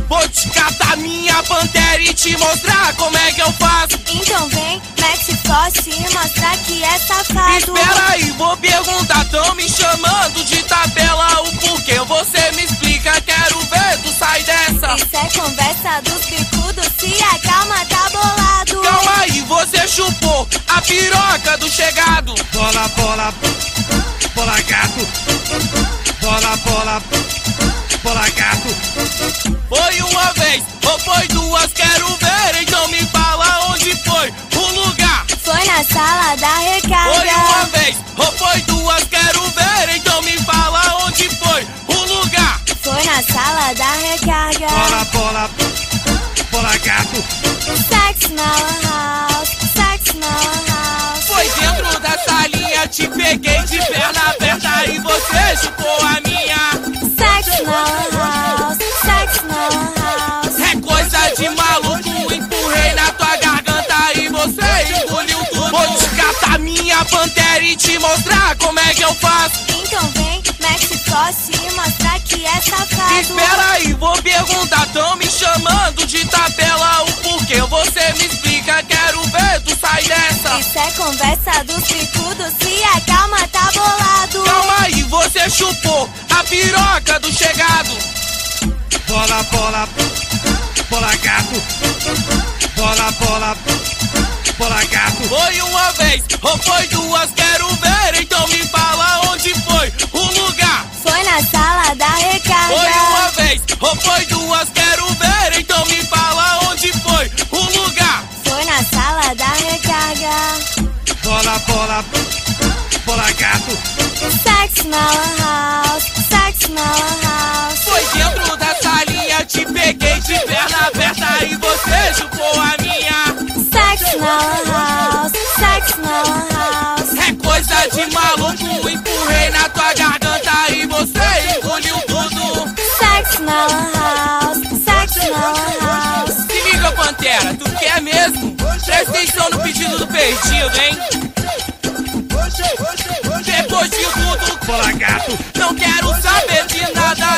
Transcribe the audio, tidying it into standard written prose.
Vou te catar minha pantera e te mostrar como é que eu faço. Então vem, mete forte e mostrar que é safado. Espera aí, vou perguntar, tão me chamando de tabela, o porquê? Você me explica, quero ver, tu sai dessa. Isso é conversa dos bicudos, se acalma, tá bolado. Calma aí, você chupou a piroca do chegado. Bola, bola, bola gato. Bola, bola, bola gato. Foi uma vez ou foi duas, quero ver, então me fala onde foi o lugar. Foi na sala da recarga. Foi uma vez ou foi duas, quero ver, então me fala onde foi o lugar. Foi na sala da recarga. Bola, bola, bola gato. Sex na lan house, sex na lan house. Foi dentro da salinha, te peguei de perna aberta e você chupou a minha. Sex na lan house, sex na lan house. É coisa de maluco, empurrei na tua garganta e você engoliu tudo. Vou te catar minha pantera e te mostrar como é que eu faço. Então vem, mete forte e mostrar que é safado. Espera aí, vou perguntar, tão me chamando de tabela, o porquê? Você me explica, quero ver, tu sai dessa. Isso é conversa dos bicudos, se acalma, tá bolado. Calma aí, você chupou a piroca do chegado. Bola, bola, bola gato. Bola, bola, bola gato. Foi uma vez ou foi duas, quero ver, então me fala onde foi o lugar. Foi na sala da recarga. Foi uma vez ou foi duas, quero ver, então me fala onde foi o lugar. Foi na sala da recarga. Bola, bola, bola gato. Sex na lan house, sex na lan house. Foi dentro da salinha, te peguei de perna aberta e você chupou a minha. Sex na lan house, sex na lan house. É coisa de maluco, empurrei na tua garganta e você engoliu tudo. Sex na lan house, sex na lan house. Se liga, pantera, tu quer mesmo? Presta atenção no pedido do perdido, hein? Depois de tudo, Bola gato. não quero saber de nada